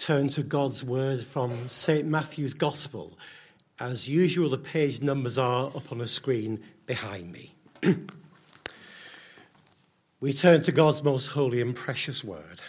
turn to God's word from St. Matthew's Gospel. As usual, the page numbers are up on the screen behind me. We turn to God's most holy and precious word.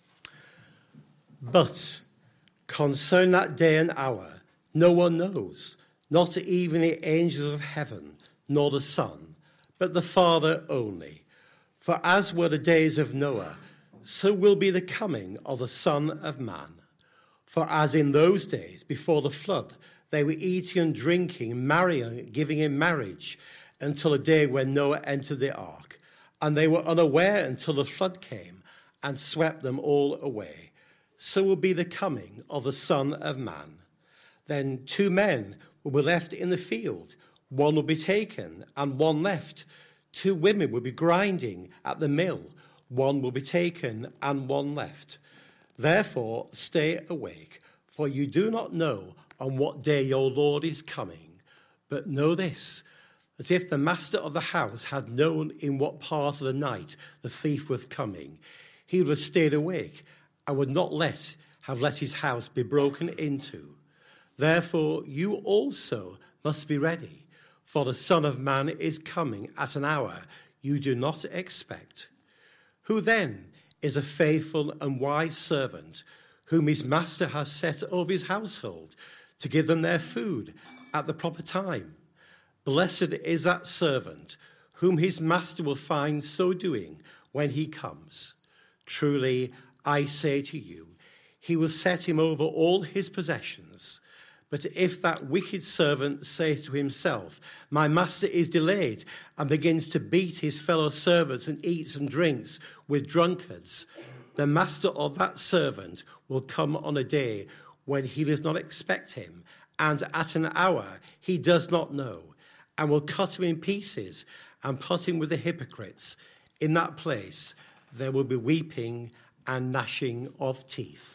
But concerning that day and hour, no one knows, not even the angels of heaven, nor the Son, but the Father only. For as were the days of Noah, so will be the coming of the Son of Man. For as in those days before the flood, they were eating and drinking, marrying, giving in marriage, until the day when Noah entered the ark. And they were unaware until the flood came and swept them all away. So will be the coming of the Son of Man. Then 2 men will be left in the field. One will be taken and one left. 2 women will be grinding at the mill. One will be taken and one left. Therefore, stay awake, for you do not know on what day your Lord is coming. But know this, that if the master of the house had known in what part of the night the thief was coming, he would have stayed awake and would not have let his house be broken into. Therefore, you also must be ready, for the Son of Man is coming at an hour you do not expect. Who then is a faithful and wise servant, whom his master has set over his household to give them their food at the proper time? Blessed is that servant, whom his master will find so doing when he comes. Truly, I say to you, he will set him over all his possessions. But if that wicked servant says to himself, my master is delayed, and begins to beat his fellow servants and eats and drinks with drunkards, the master of that servant will come on a day when he does not expect him, and at an hour he does not know, and will cut him in pieces and put him with the hypocrites. In that place there will be weeping and gnashing of teeth.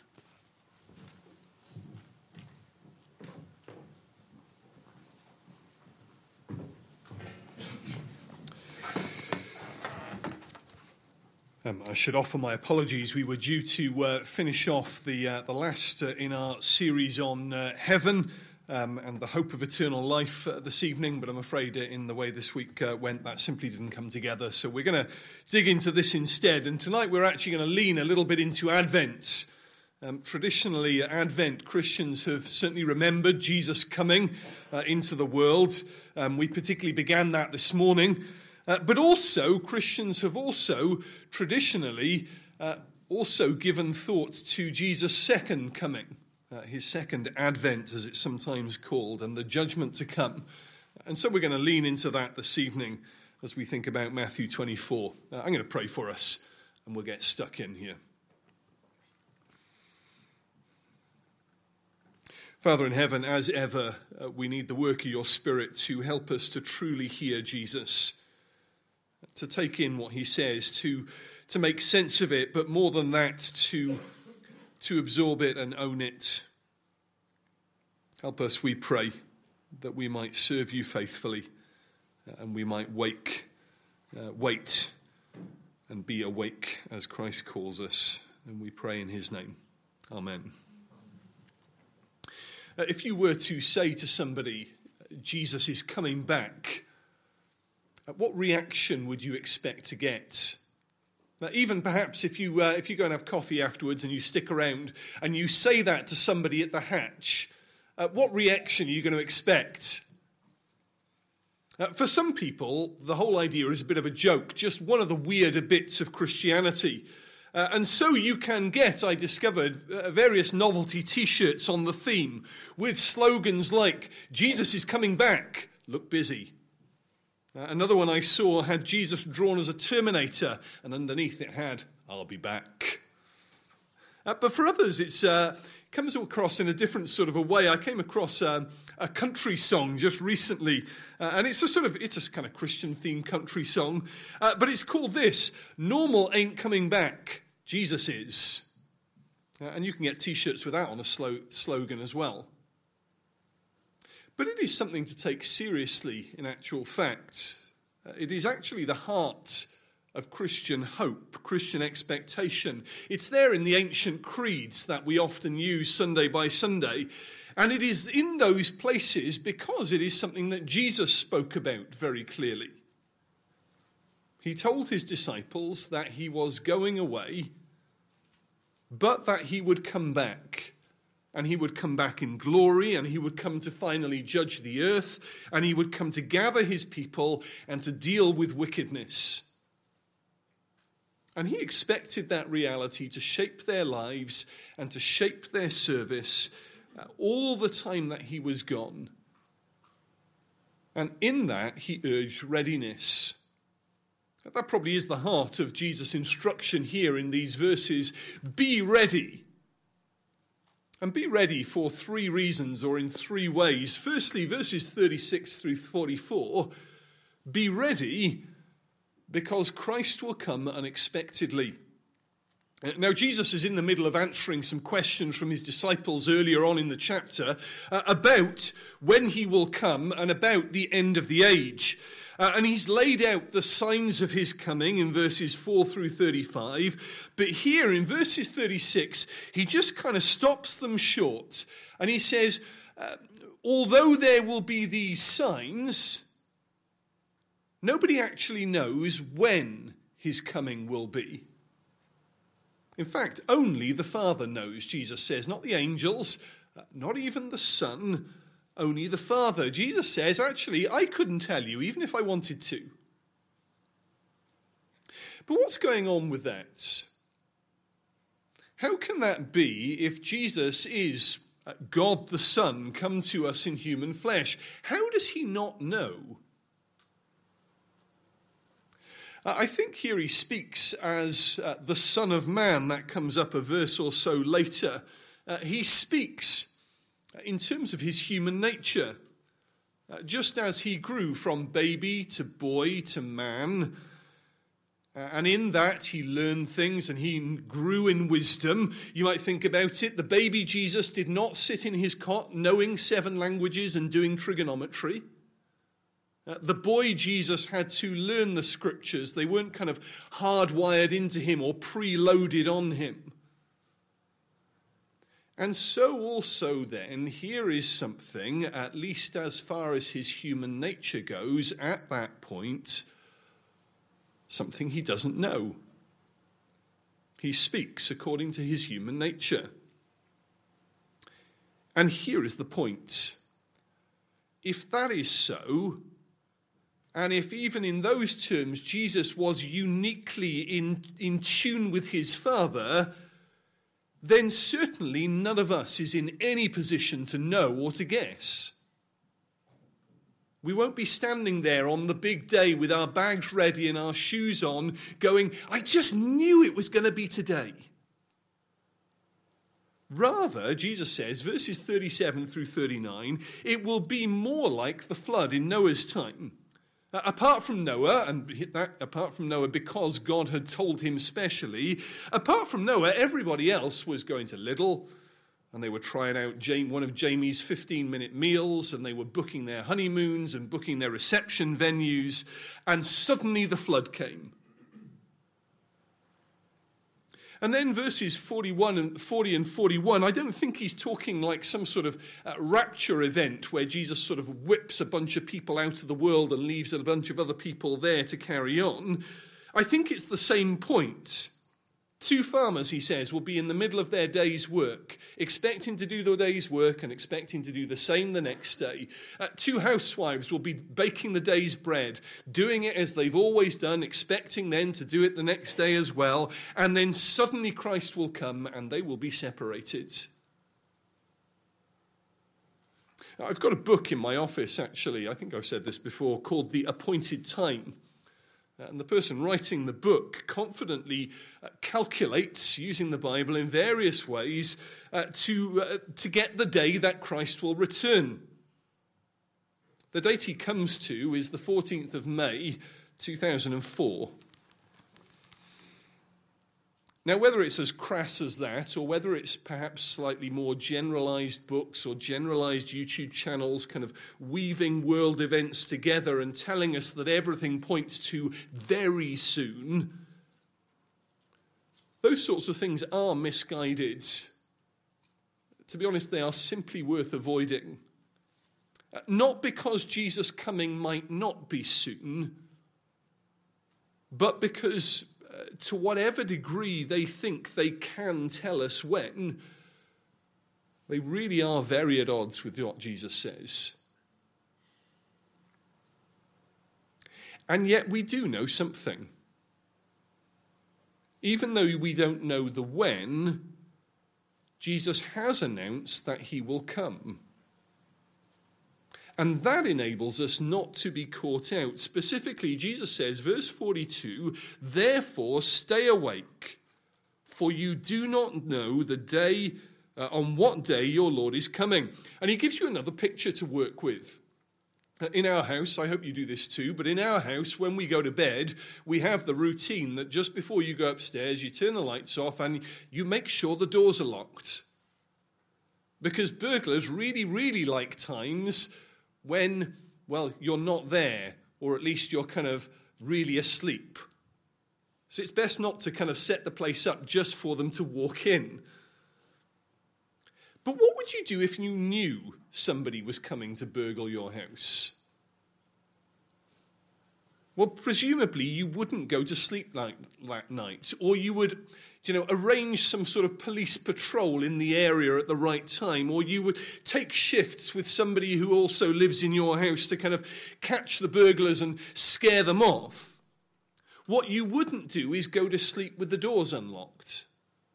I should offer my apologies. We were due to finish off the last in our series on heaven and the hope of eternal life this evening, but I'm afraid in the way this week went, that simply didn't come together. So we're going to dig into this instead. And tonight we're actually going to lean a little bit into Advent. Traditionally, Advent, Christians have certainly remembered Jesus coming into the world. We particularly began that this morning. But also, Christians have also traditionally also given thought to Jesus' second coming, his second advent, as it's sometimes called, and the judgment to come. And so we're going to lean into that this evening as we think about Matthew 24. I'm going to pray for us, and we'll get stuck in here. Father in heaven, as ever, we need the work of your Spirit to help us to truly hear Jesus, to take in what he says, to make sense of it, but more than that, to absorb it and own it. Help us, we pray, that we might serve you faithfully and we might wait and be awake as Christ calls us. And we pray in his name. Amen. If you were to say to somebody, Jesus is coming back, what reaction would you expect to get? Now, even perhaps if you go and have coffee afterwards and you stick around and you say that to somebody at the hatch, what reaction are you going to expect? For some people, the whole idea is a bit of a joke, just one of the weirder bits of Christianity. And so you can get, I discovered, various novelty T-shirts on the theme with slogans like, Jesus is coming back, look busy. Another one I saw had Jesus drawn as a Terminator, and underneath it had, I'll be back. But for others, it comes across in a different sort of a way. I came across a country song just recently, and it's a kind of Christian-themed country song, but it's called this, Normal Ain't Coming Back, Jesus Is. And you can get T-shirts with that on a slogan as well. But it is something to take seriously in actual fact. It is actually the heart of Christian hope, Christian expectation. It's there in the ancient creeds that we often use Sunday by Sunday. And it is in those places because it is something that Jesus spoke about very clearly. He told his disciples that he was going away, but that he would come back. And he would come back in glory, and he would come to finally judge the earth, and he would come to gather his people and to deal with wickedness. And he expected that reality to shape their lives and to shape their service all the time that he was gone. And in that, he urged readiness. That probably is the heart of Jesus' instruction here in these verses. Be ready. And be ready for three reasons, or in three ways. Firstly, verses 36 through 44, be ready because Christ will come unexpectedly. Now, Jesus is in the middle of answering some questions from his disciples earlier on in the chapter about when he will come and about the end of the age. And he's laid out the signs of his coming in verses 4 through 35. But here in verses 36, he just kind of stops them short. And he says, although there will be these signs, nobody actually knows when his coming will be. In fact, only the Father knows, Jesus says, not the angels, not even the Son, only the Father. Jesus says, actually, I couldn't tell you, even if I wanted to. But what's going on with that? How can that be if Jesus is God the Son come to us in human flesh? How does he not know? I think here he speaks as the Son of Man. That comes up a verse or so later. He speaks in terms of his human nature. Just as he grew from baby to boy to man, and in that he learned things and he grew in wisdom. You might think about it. The baby Jesus did not sit in his cot knowing 7 languages and doing trigonometry. The boy Jesus had to learn the scriptures. They weren't kind of hardwired into him or preloaded on him. And so also then, here is something, at least as far as his human nature goes, at that point, something he doesn't know. He speaks according to his human nature. And here is the point. If that is so, and if even in those terms Jesus was uniquely in tune with his Father, then certainly none of us is in any position to know or to guess. We won't be standing there on the big day with our bags ready and our shoes on going, I just knew it was going to be today. Rather, Jesus says, verses 37 through 39, it will be more like the flood in Noah's time. Apart from Noah, and apart from Noah because God had told him specially, apart from Noah, everybody else was going to Lidl, and they were trying out one of Jamie's 15-minute meals, and they were booking their honeymoons and booking their reception venues, and suddenly the flood came. And then verses 40 and 41, I don't think he's talking like some sort of rapture event where Jesus sort of whips a bunch of people out of the world and leaves a bunch of other people there to carry on. I think it's the same point. 2 farmers, he says, will be in the middle of their day's work, expecting to do their day's work and expecting to do the same the next day. 2 housewives will be baking the day's bread, doing it as they've always done, expecting then to do it the next day as well. And then suddenly Christ will come and they will be separated. I've got a book in my office, actually, I think I've said this before, called The Appointed Time. And the person writing the book confidently calculates, using the Bible in various ways, to get the day that Christ will return. The date he comes to is the 14th of May, 2004. Now, whether it's as crass as that, or whether it's perhaps slightly more generalized books or generalized YouTube channels kind of weaving world events together and telling us that everything points to very soon, those sorts of things are misguided. To be honest, they are simply worth avoiding. Not because Jesus' coming might not be soon, but because to whatever degree they think they can tell us when, they really are very at odds with what Jesus says. And yet we do know something. Even though we don't know the when, Jesus has announced that he will come. And that enables us not to be caught out. Specifically, Jesus says, verse 42, "Therefore stay awake, for you do not know the day, on what day your Lord is coming." And he gives you another picture to work with. In our house, I hope you do this too, but in our house, when we go to bed, we have the routine that just before you go upstairs, you turn the lights off and you make sure the doors are locked. Because burglars really, really like times when, well, you're not there, or at least you're kind of really asleep. So it's best not to kind of set the place up just for them to walk in. But what would you do if you knew somebody was coming to burgle your house? Well, presumably you wouldn't go to sleep that night, or you would, arrange some sort of police patrol in the area at the right time, or you would take shifts with somebody who also lives in your house to kind of catch the burglars and scare them off. What you wouldn't do is go to sleep with the doors unlocked.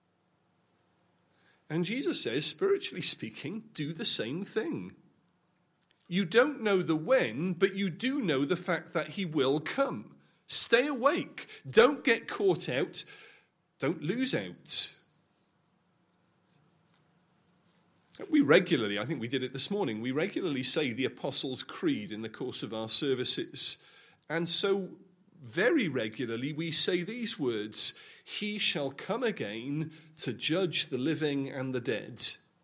And Jesus says, spiritually speaking, do the same thing. You don't know the when, but you do know the fact that he will come. Stay awake. Don't get caught out. Don't lose out. We regularly, I think we did it this morning, we regularly say the Apostles' Creed in the course of our services. And so very regularly we say these words, "He shall come again to judge the living and the dead."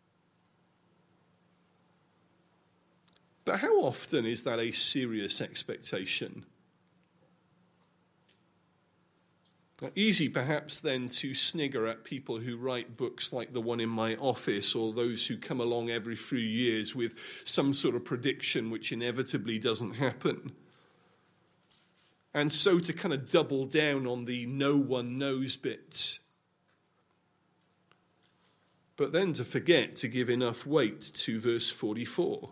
But how often is that a serious expectation? Easy perhaps then to snigger at people who write books like the one in my office, or those who come along every few years with some sort of prediction which inevitably doesn't happen. And so to kind of double down on the no one knows bit. But then to forget to give enough weight to verse 44.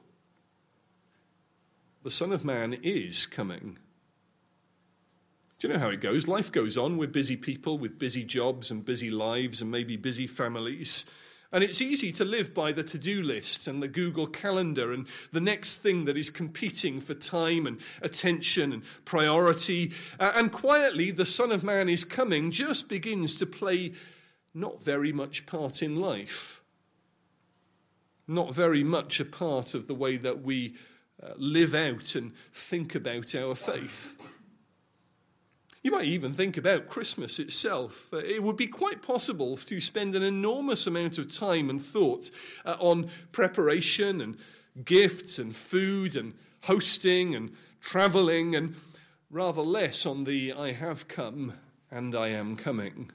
The Son of Man is coming. Do you know how it goes? Life goes on. We're busy people with busy jobs and busy lives and maybe busy families. And it's easy to live by the to-do list and the Google Calendar and the next thing that is competing for time and attention and priority. And quietly, the Son of Man is coming just begins to play not very much part in life. Not very much a part of the way that we live out and think about our faith. You might even think about Christmas itself. It would be quite possible to spend an enormous amount of time and thought on preparation and gifts and food and hosting and travelling, and rather less on the "I have come and I am coming."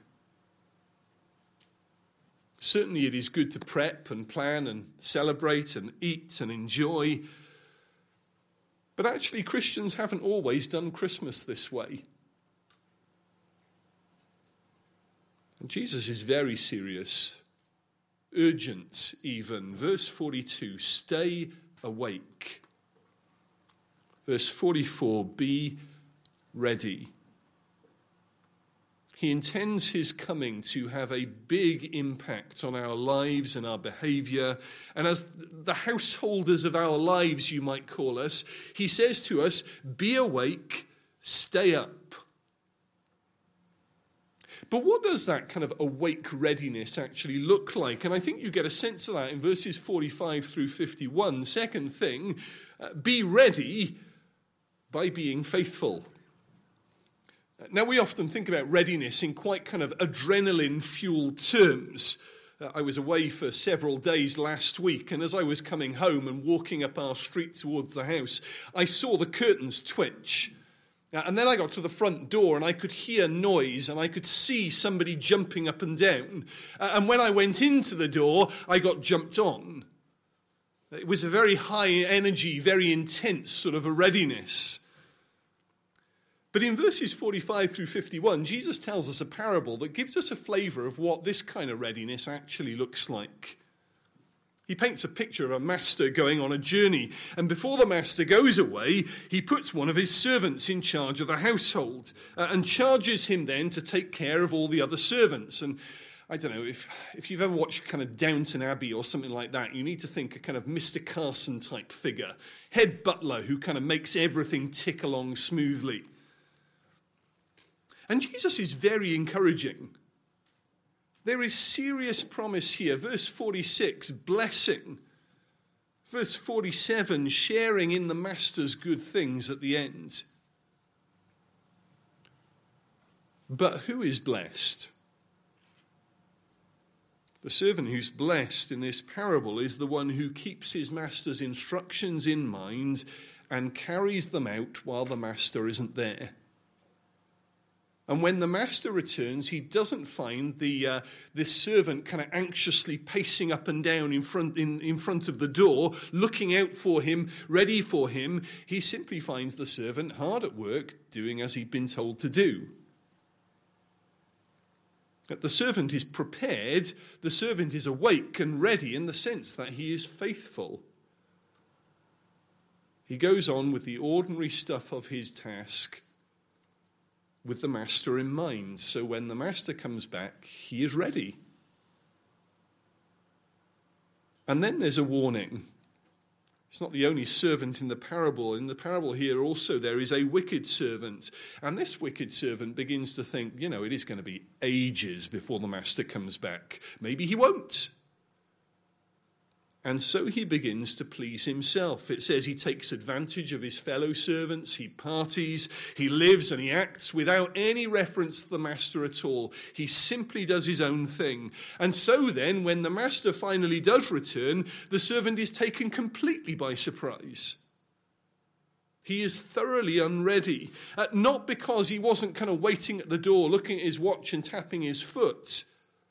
Certainly it is good to prep and plan and celebrate and eat and enjoy. But actually Christians haven't always done Christmas this way. And Jesus is very serious, urgent even. Verse 42, stay awake. Verse 44, be ready. He intends his coming to have a big impact on our lives and our behavior. And as the householders of our lives, you might call us, he says to us, be awake, stay up. But what does that kind of awake readiness actually look like? And I think you get a sense of that in verses 45 through 51. Second thing, be ready by being faithful. Now, we often think about readiness in quite kind of adrenaline-fueled terms. I was away for several days last week, and as I was coming home and walking up our street towards the house, I saw the curtains twitch. And then I got to the front door, and I could hear noise, and I could see somebody jumping up and down. And when I went into the door, I got jumped on. It was a very high energy, very intense sort of a readiness. But in verses 45 through 51, Jesus tells us a parable that gives us a flavour of what this kind of readiness actually looks like. He paints a picture of a master going on a journey, and before the master goes away, he puts one of his servants in charge of the household and charges him then to take care of all the other servants. And I don't know, if you've ever watched kind of Downton Abbey or something like that, you need to think a kind of Mr. Carson type figure, head butler who kind of makes everything tick along smoothly. And Jesus is very encouraging. There is serious promise here. Verse 46, blessing. Verse 47, sharing in the master's good things at the end. But who is blessed? The servant who's blessed in this parable is the one who keeps his master's instructions in mind and carries them out while the master isn't there. And when the master returns, he doesn't find this servant kind of anxiously pacing up and down in front of the door, looking out for him, ready for him. He simply finds the servant hard at work, doing as he'd been told to do. That the servant is prepared, the servant is awake and ready in the sense that he is faithful. He goes on with the ordinary stuff of his task, with the master in mind. So when the master comes back, he is ready. And then there's a warning. It's not the only servant in the parable. In the parable here also there is a wicked servant. And this wicked servant begins to think, it is going to be ages before the master comes back. Maybe he won't. And so he begins to please himself. It says he takes advantage of his fellow servants, he parties, he lives and he acts without any reference to the master at all. He simply does his own thing. And so then, when the master finally does return, the servant is taken completely by surprise. He is thoroughly unready, not because he wasn't kind of waiting at the door, looking at his watch and tapping his foot,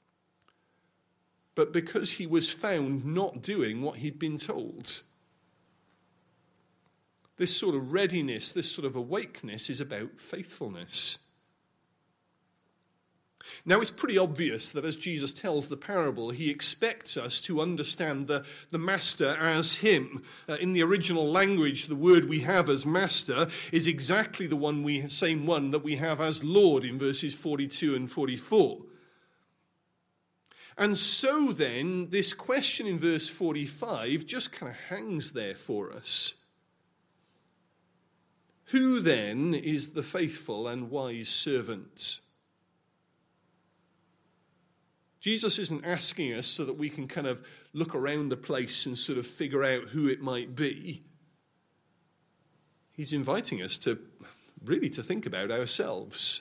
but because he was found not doing what he'd been told. This sort of readiness, this sort of awakeness is about faithfulness. Now, it's pretty obvious that as Jesus tells the parable, he expects us to understand the master as him. In the original language, the word we have as master is exactly the same one that we have as Lord in verses 42 and 44. And so then, this question in verse 45 just kind of hangs there for us. Who then is the faithful and wise servant? Jesus isn't asking us so that we can kind of look around the place and sort of figure out who it might be. He's inviting us to really to think about ourselves.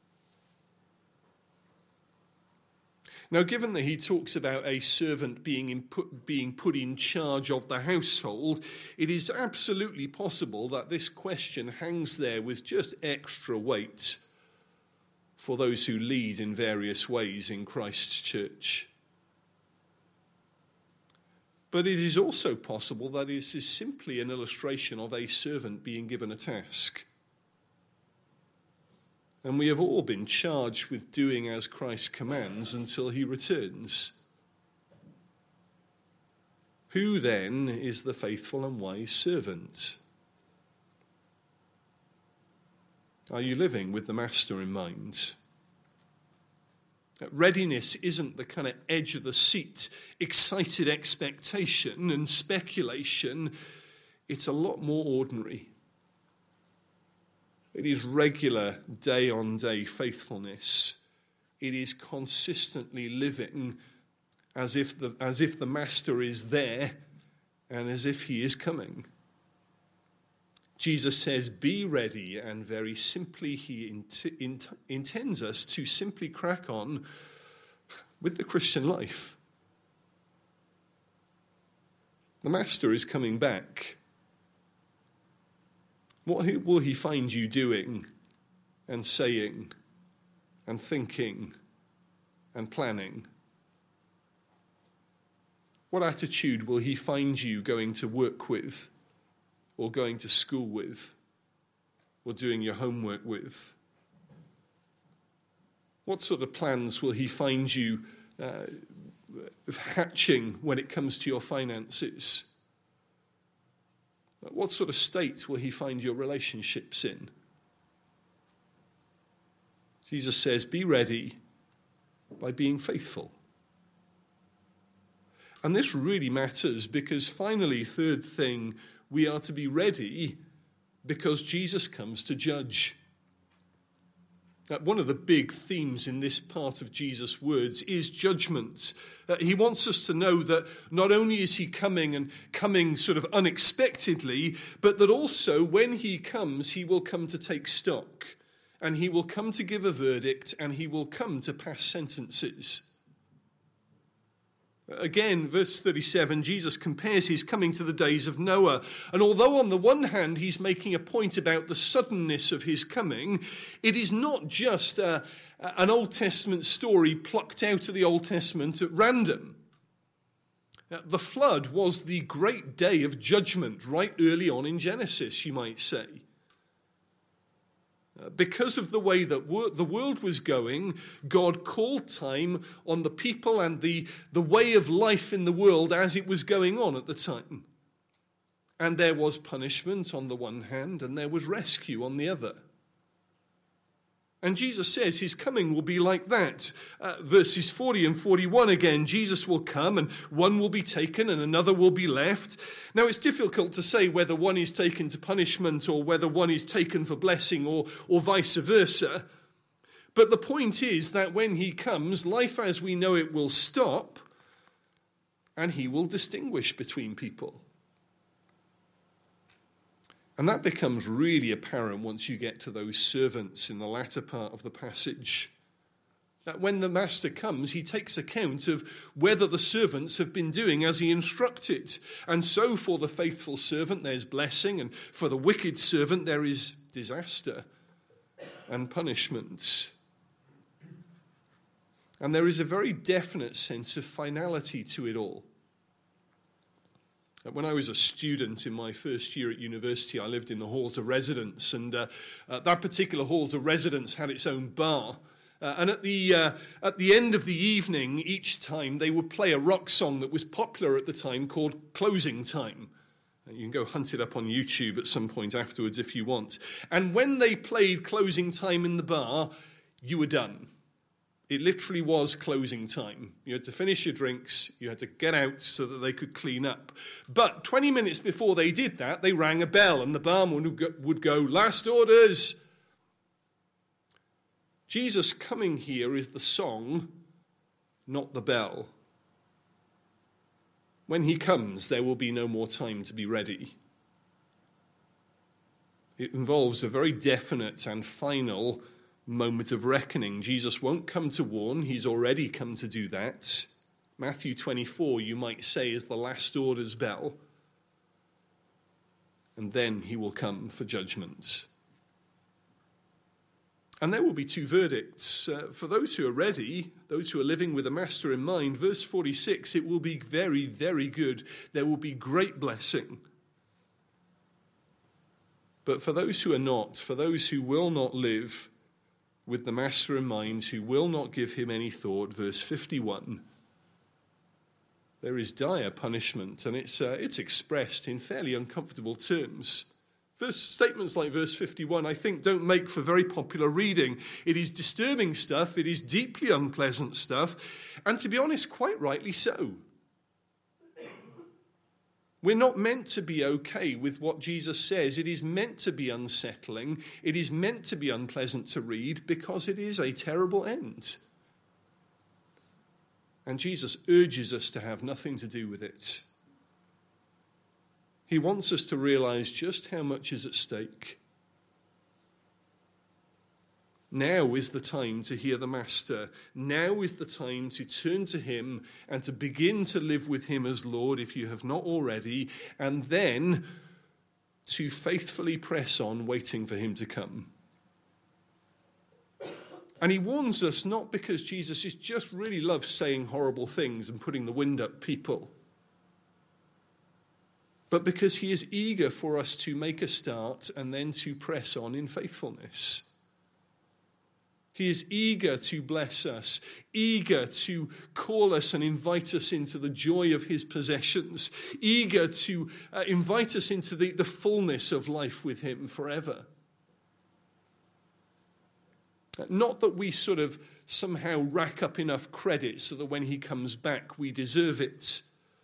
Now, given that he talks about a servant being put in charge of the household, it is absolutely possible that this question hangs there with just extra weight for those who lead in various ways in Christ's church. But it is also possible that this is simply an illustration of a servant being given a task. And we have all been charged with doing as Christ commands until he returns. Who then is the faithful and wise servant? Are you living with the master in mind? Readiness isn't the kind of edge of the seat, excited expectation and speculation. It's a lot more ordinary. It is regular, day-on-day faithfulness. It is consistently living as if the master is there and as if he is coming. Jesus says, be ready, and very simply he intends us to simply crack on with the Christian life. The Master is coming back. What will he find you doing and saying and thinking and planning? What attitude will he find you going to work with, or going to school with, or doing your homework with? What sort of plans will he find you hatching when it comes to your finances? What sort of state will he find your relationships in? Jesus says, be ready by being faithful. And this really matters because finally, third thing, we are to be ready because Jesus comes to judge. One of the big themes in this part of Jesus' words is judgment. He wants us to know that not only is he coming sort of unexpectedly, but that also when he comes, he will come to take stock, and he will come to give a verdict, and he will come to pass sentences. Again, verse 37, Jesus compares his coming to the days of Noah. And although on the one hand he's making a point about the suddenness of his coming, it is not just an Old Testament story plucked out of the Old Testament at random. The flood was the great day of judgment right early on in Genesis, you might say. Because of the way that the world was going, God called time on the people and the way of life in the world as it was going on at the time. And there was punishment on the one hand, and there was rescue on the other. And Jesus says his coming will be like that. Verses 40 and 41 again, Jesus will come and one will be taken and another will be left. Now it's difficult to say whether one is taken to punishment or whether one is taken for blessing or vice versa. But the point is that when he comes, life as we know it will stop and he will distinguish between people. And that becomes really apparent once you get to those servants in the latter part of the passage. That when the master comes, he takes account of whether the servants have been doing as he instructed. And so for the faithful servant, there's blessing, and for the wicked servant, there is disaster and punishment. And there is a very definite sense of finality to it all. When I was a student in my first year at university, I lived in the halls of residence, and that particular halls of residence had its own bar. And at the end of the evening, each time, they would play a rock song that was popular at the time called Closing Time. You can go hunt it up on YouTube at some point afterwards if you want. And when they played Closing Time in the bar, you were done. It literally was closing time. You had to finish your drinks. You had to get out so that they could clean up. But 20 minutes before they did that, they rang a bell and the barman would go, "Last orders." Jesus coming here is the song, not the bell. When he comes, there will be no more time to be ready. It involves a very definite and final moment of reckoning. Jesus won't come to warn. He's already come to do that. Matthew 24, you might say, is the last orders bell. And then he will come for judgment. And there will be two verdicts. For those who are ready, those who are living with the master in mind, verse 46, it will be very, very good. There will be great blessing. But for those who are not, for those who will not live with the master in mind, who will not give him any thought, verse 51, there is dire punishment, and it's expressed in fairly uncomfortable terms. Statements like verse 51, I think, don't make for very popular reading. It is disturbing stuff, it is deeply unpleasant stuff, and to be honest, quite rightly so. We're not meant to be okay with what Jesus says. It is meant to be unsettling. It is meant to be unpleasant to read because it is a terrible end. And Jesus urges us to have nothing to do with it. He wants us to realize just how much is at stake. Now is the time to hear the Master. Now is the time to turn to him and to begin to live with him as Lord if you have not already, and then to faithfully press on waiting for him to come. And he warns us not because Jesus just really loves saying horrible things and putting the wind up people, but because he is eager for us to make a start and then to press on in faithfulness. He is eager to bless us, eager to call us and invite us into the joy of his possessions, eager to invite us into the fullness of life with him forever. Not that we sort of somehow rack up enough credit so that when he comes back we deserve it.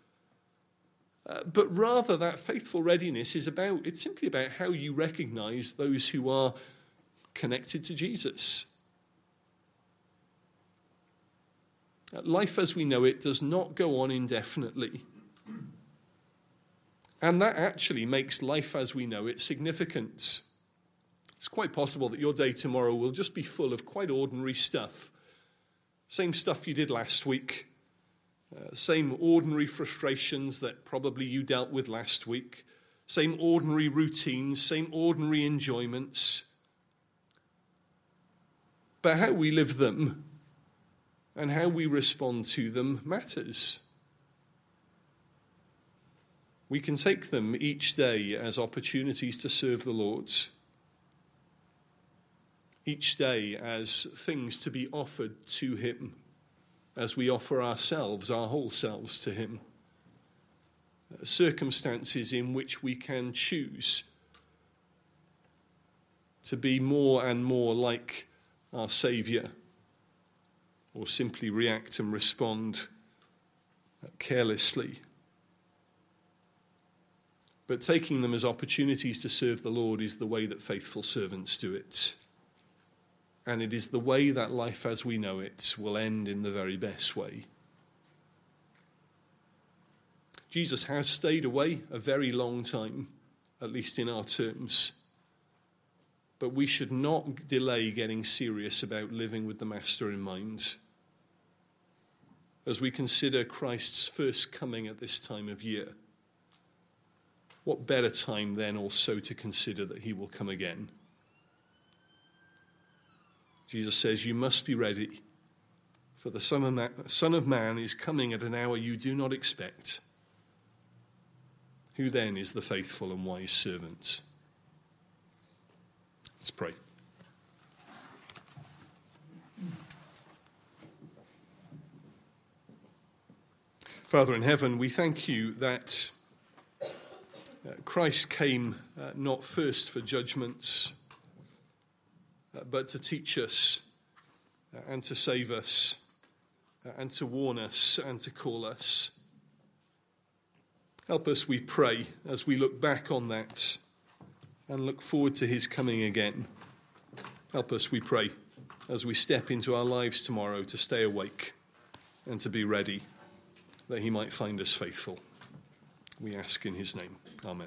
But rather that faithful readiness it's simply about how you recognize those who are connected to Jesus. Life as we know it does not go on indefinitely. And that actually makes life as we know it significant. It's quite possible that your day tomorrow will just be full of quite ordinary stuff. Same stuff you did last week. Same ordinary frustrations that probably you dealt with last week. Same ordinary routines, same ordinary enjoyments. But how we live them and how we respond to them matters. We can take them each day as opportunities to serve the Lord. Each day as things to be offered to him, as we offer ourselves, our whole selves to him. Circumstances in which we can choose to be more and more like our Saviour, or simply react and respond carelessly. But taking them as opportunities to serve the Lord is the way that faithful servants do it. And it is the way that life as we know it will end in the very best way. Jesus has stayed away a very long time, at least in our terms. But we should not delay getting serious about living with the Master in mind. As we consider Christ's first coming at this time of year, what better time then also to consider that he will come again? Jesus says, you must be ready, for the Son of Man is coming at an hour you do not expect. Who then is the faithful and wise servant? Let's pray. Father in heaven, we thank you that Christ came not first for judgments, but to teach us and to save us and to warn us and to call us. Help us, we pray, as we look back on that and look forward to his coming again. Help us, we pray, as we step into our lives tomorrow to stay awake and to be ready, that he might find us faithful. We ask in his name. Amen.